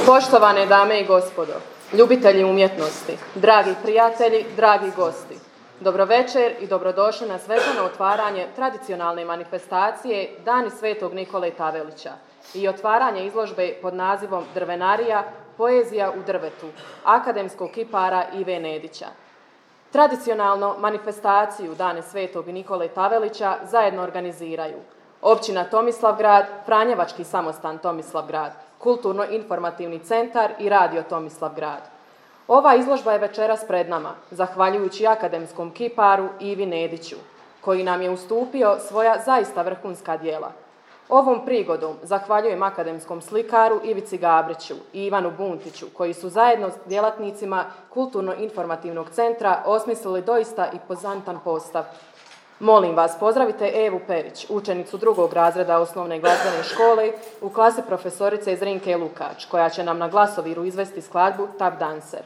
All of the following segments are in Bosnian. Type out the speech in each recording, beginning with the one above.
Poštovane dame i gospodo, ljubitelji umjetnosti, dragi prijatelji, dragi gosti, dobro večer i dobrodošli na svečano otvaranje tradicionalne manifestacije Dani Svetog Nikole Tavelića i otvaranje izložbe pod nazivom Drvenarija, poezija u drvetu, akademskog kipara Ive Nedića. Tradicionalno manifestaciju Dane Svetog Nikole Tavelića zajedno organiziraju Općina Tomislavgrad, Franjevački samostan Tomislavgrad, Kulturno-informativni centar i Radio Tomislavgrad. Ova izložba je večeras pred nama, zahvaljujući akademskom kiparu Ivi Nediću, koji nam je ustupio svoja zaista vrhunska djela. Ovom prigodom zahvaljujem akademskom slikaru Ivici Gabriću i Ivanu Buntiću, koji su zajedno s djelatnicima Kulturno-informativnog centra osmislili doista impozantan postav. Molim vas, pozdravite Evu Perić, učenicu 2. razreda osnovne glazbene škole u klasi profesorice Zrinke Lukač, koja će nam na glasoviru izvesti skladbu Tap Dancer.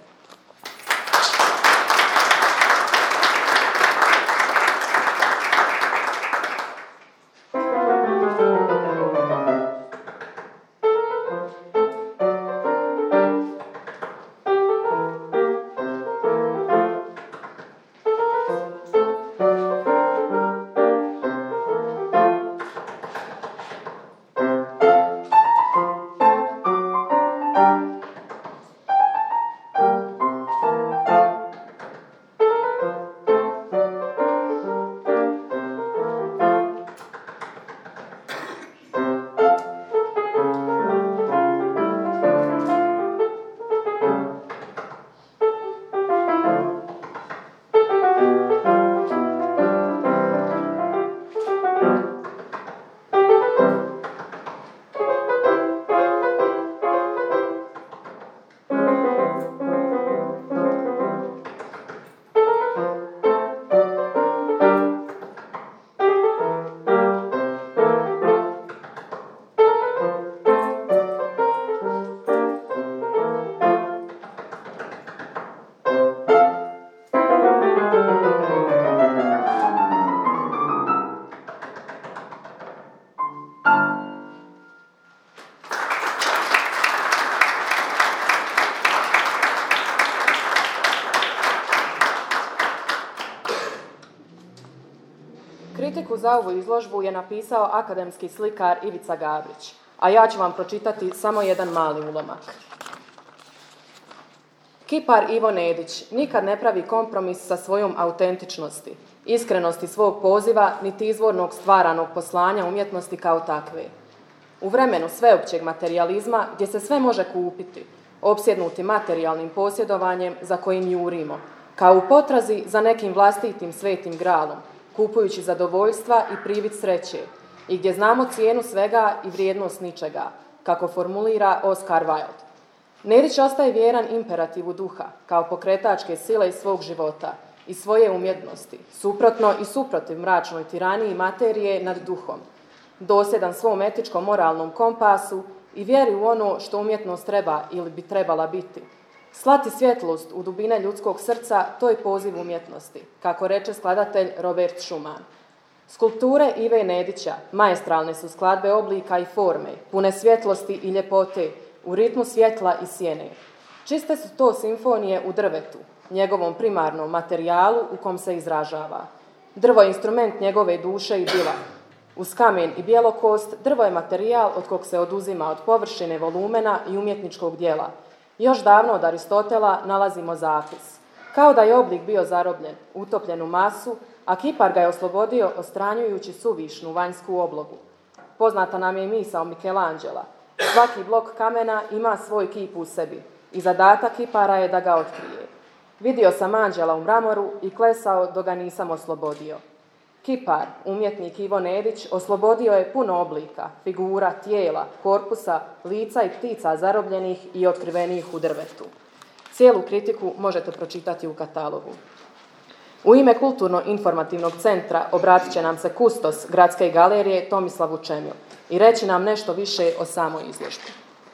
Kritiku za ovu izložbu je napisao akademski slikar Ivica Gabrić, a ja ću vam pročitati samo jedan mali ulomak. Kipar Ivo Nedić nikad ne pravi kompromis sa svojom autentičnosti, iskrenosti svog poziva, niti izvornog stvaranog poslanja umjetnosti kao takve. U vremenu sveopćeg materijalizma, gdje se sve može kupiti, opsjednuti materijalnim posjedovanjem za kojim jurimo, kao u potrazi za nekim vlastitim svetim gralom, kupujući zadovoljstva i privid sreće, i gdje znamo cijenu svega i vrijednost ničega, kako formulira Oscar Wilde. Nedić ostaje vjeran imperativu duha, kao pokretačke sile iz svog života i svoje umjetnosti, suprotno i suprotiv mračnoj tiraniji materije nad duhom, dosljedan svom etičko-moralnom kompasu i vjeri u ono što umjetnost treba ili bi trebala biti. Slati svjetlost u dubine ljudskog srca, to je poziv umjetnosti, kako reče skladatelj Robert Schumann. Skulpture Ive Nedića maestralne su skladbe oblika i forme, pune svjetlosti i ljepote, u ritmu svjetla i sjene. Čiste su to simfonije u drvetu, njegovom primarnom materijalu u kom se izražava. Drvo je instrument njegove duše i dila. Uz kamen i bjelokost, drvo je materijal od kog se oduzima od površine volumena i umjetničkog djela. Još davno od Aristotela nalazimo zapis. Kao da je oblik bio zarobljen, utopljen u masu, a kipar ga je oslobodio ostranjujući suvišnu vanjsku oblogu. Poznata nam je i misao Michelangela. Svaki blok kamena ima svoj kip u sebi i zadatak kipara je da ga otkrije. Vidio sam anđela u mramoru i klesao dok ga nisam oslobodio. Kipar, umjetnik Ivo Nedić, oslobodio je puno oblika, figura, tijela, korpusa, lica i ptica zarobljenih i otkrivenih u drvetu. Cijelu kritiku možete pročitati u katalogu. U ime Kulturno-informativnog centra obratit će nam se kustos Gradske galerije Tomislav Vučemil i reći nam nešto više o samoj izložbi.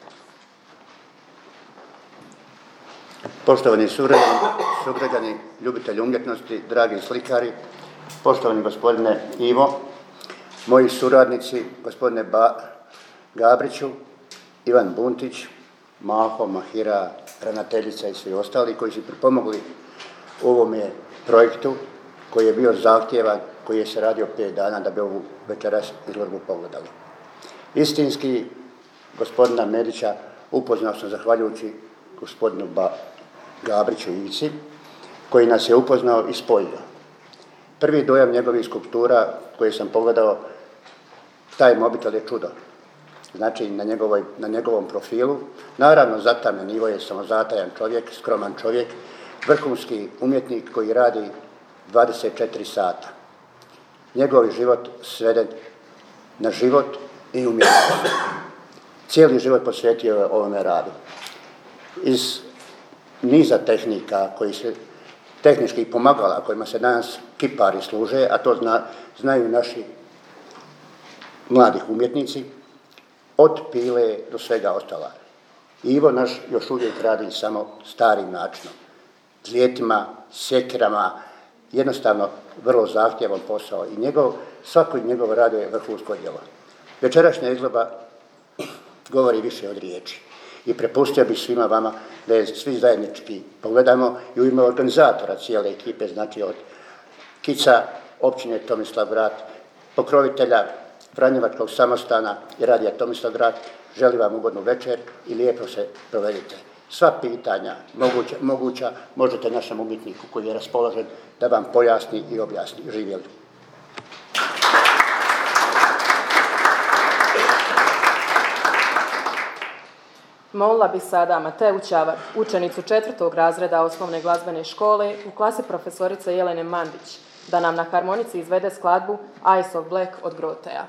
Poštovani sugrađani, ljubitelji umjetnosti, dragi slikari, poštovani gospodine Ivo, moji suradnici, gospodine Gabriću, Ivan Buntić, Maho, Mahira, ravnateljica i svi ostali koji su pripomogli ovome projektu koji je bio zahtjevan, koji je se radio 5 dana da bi ovu večeras izložbu pogledali. Istinski, gospodina Medića upoznao sam zahvaljujući gospodinu Gabriću Ivici, koji nas je upoznao i spojio. Prvi dojam njegovih skulptura koje sam pogledao, taj mobitel je čudo. Znači, na njegovom profilu, naravno zatamljen, Ivo je samozatajan čovjek, skroman čovjek, vrhunski umjetnik koji radi 24 sata. Njegov život sveden na život i umjetnost. Cijeli život posvetio je ovome radu. Iz niza tehnika koji se tehničkih pomagala kojima se danas kipari služe, a to znaju naši mladih umjetnici, od pile do svega ostala. Ivo naš još uvijek radi samo starim načinom, dlijetima, sjekirama, jednostavno vrlo zahtjevan posao i svako njegov rad je vrhunsko djelo. Večerašnja izložba govori više od riječi i prepustio bih svima vama da je svi zajednički pogledamo i u ime organizatora cijele ekipe, znači od Kica, općine Tomislavgrad, pokrovitelja Franjevačkog samostana i radija Tomislavgrad, želim vam ugodnu večer i lijepo se provedite. Sva pitanja moguća možete našem umjetniku koji je raspoložen da vam pojasni i objasni. Živjeli. Molila bi sada Mateju Čavar, učenicu 4. razreda osnovne glazbene škole u klasi profesorice Jelene Mandić, da nam na harmonici izvede skladbu Eyes of Black od Grotea.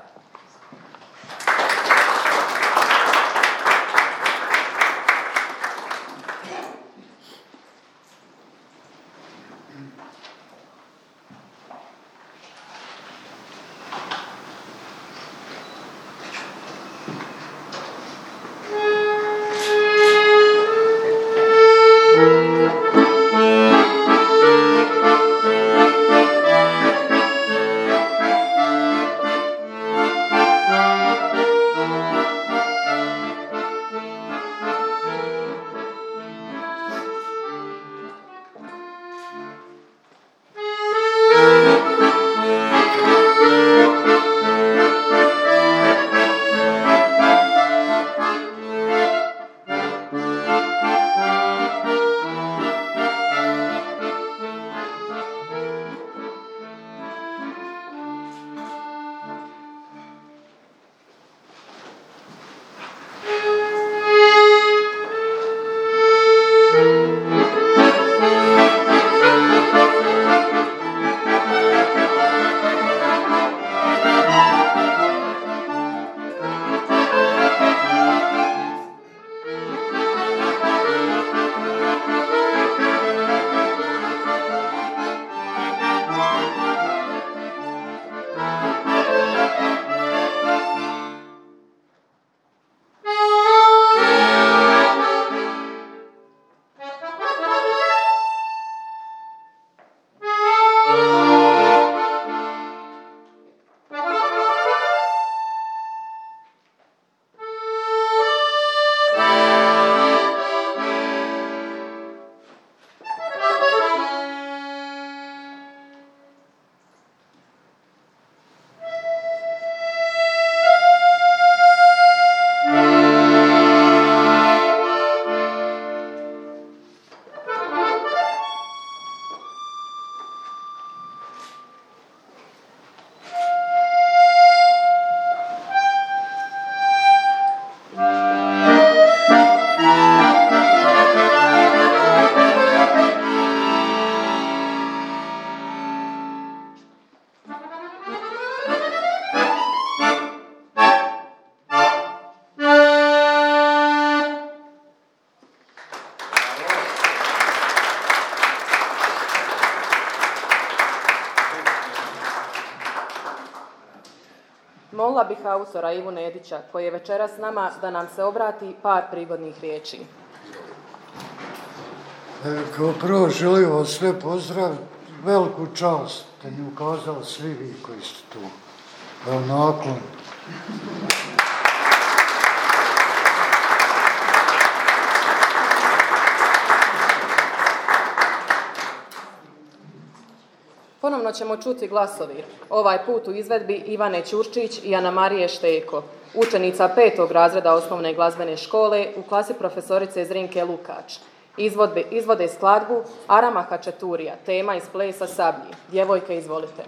Molila bih autora Ivu Nedića, koji je večeras s nama, da nam se obrati par prigodnih riječi. Kao prvo želim vas sve pozdraviti, veliku čast da mi ukazali svi vi koji ste tu. Nakon. Ponovno ćemo čuti glasovi, ovaj put u izvedbi Ivane Ćurčić i Ana Marije Šteko, učenica 5. razreda osnovne glazbene škole u klasi profesorice Zrinke Lukač. Izvode skladbu Arama Hačaturija, tema iz plesa Sablji. Djevojke, izvolite.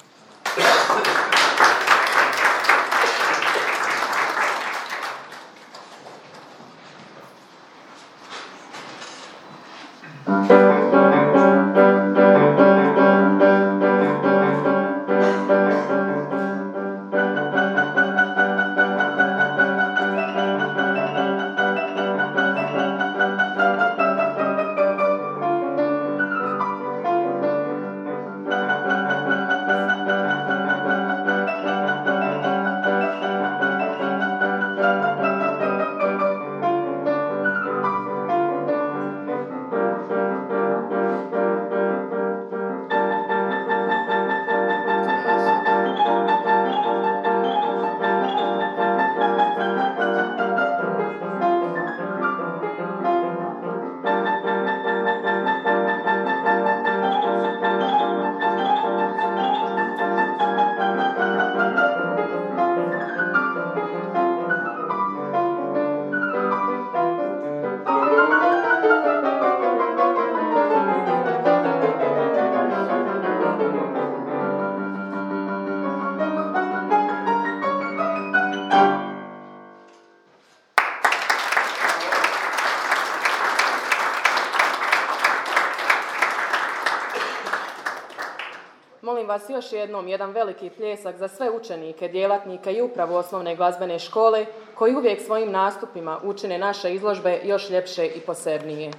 Molim vas još jednom jedan veliki pljesak za sve učenike, djelatnike i upravu osnovne glazbene škole koji uvijek svojim nastupima učine naše izložbe još ljepše i posebnije.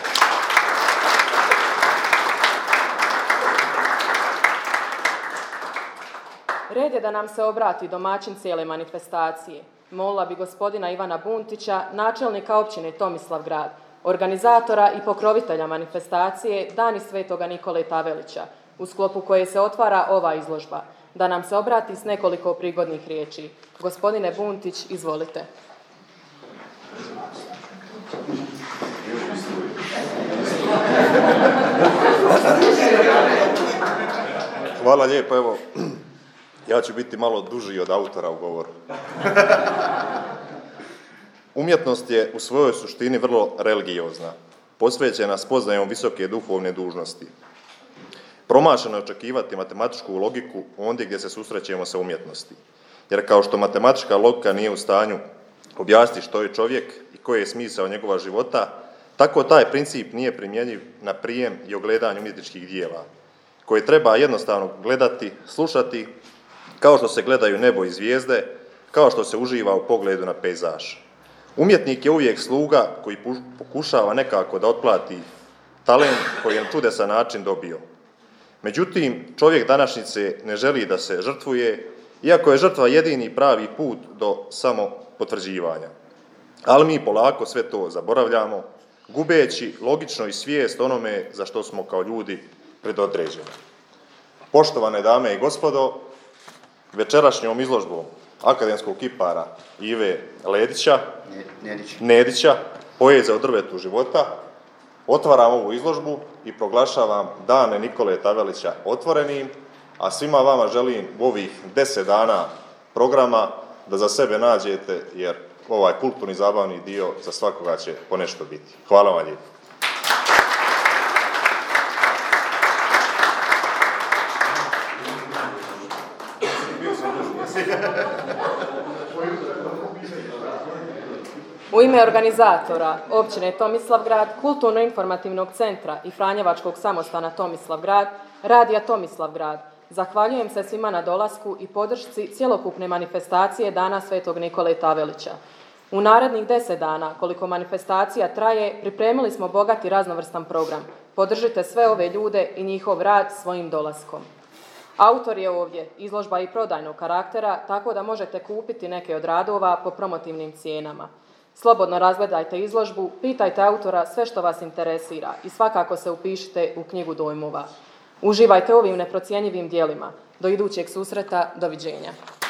Red je da nam se obrati domaćin cijele manifestacije. Molila bi gospodina Ivana Buntića, načelnika općine Tomislavgrad, organizatora i pokrovitelja manifestacije Dani Svetoga Nikole Tavelića, u sklopu koje se otvara ova izložba, da nam se obrati s nekoliko prigodnih riječi. Gospodine Buntić, izvolite. Hvala lijepo, evo, ja ću biti malo duži od autora u govoru. Umjetnost je u svojoj suštini vrlo religiozna, posvećena spoznajom visoke duhovne dužnosti. Promašeno je očekivati matematičku logiku ondje gdje se susrećemo sa umjetnosti. Jer kao što matematička logika nije u stanju objasniti što je čovjek i koji je smisao njegova života, tako taj princip nije primjenjiv na prijem i ogledanje umjetničkih dijela, koje treba jednostavno gledati, slušati, kao što se gledaju nebo i zvijezde, kao što se uživa u pogledu na pejzaž. Umjetnik je uvijek sluga koji pokušava nekako da otplati talent koji je na čudesan način dobio. Međutim, čovjek današnjice ne želi da se žrtvuje, iako je žrtva jedini pravi put do samopotvrđivanja. Ali mi polako sve to zaboravljamo, gubeći logično i svijest onome za što smo kao ljudi predodređeni. Poštovane dame i gospodo, večerašnjom izložbom akademskog kipara Ive Nedića, poezija o drvetu života, otvaram ovu izložbu i proglašavam Dane Nikole Tavelića otvorenim, a svima vama želim u ovih 10 dana programa da za sebe nađete, jer ovaj kulturni zabavni dio za svakoga će ponešto biti. Hvala vam lijepo. U ime organizatora općine Tomislavgrad, Kulturno-informativnog centra i Franjevačkog samostana Tomislavgrad, Radija Tomislavgrad, zahvaljujem se svima na dolasku i podršci cjelokupne manifestacije Dana Svetog Nikole Tavelića. U narednih 10 dana, koliko manifestacija traje, pripremili smo bogat i raznovrstan program. Podržite sve ove ljude i njihov rad svojim dolaskom. Autor je ovdje, izložba i prodajnog karaktera, tako da možete kupiti neke od radova po promotivnim cijenama. Slobodno razgledajte izložbu, pitajte autora sve što vas interesira i svakako se upišite u knjigu dojmova. Uživajte ovim neprocjenjivim dijelima. Do idućeg susreta, doviđenja.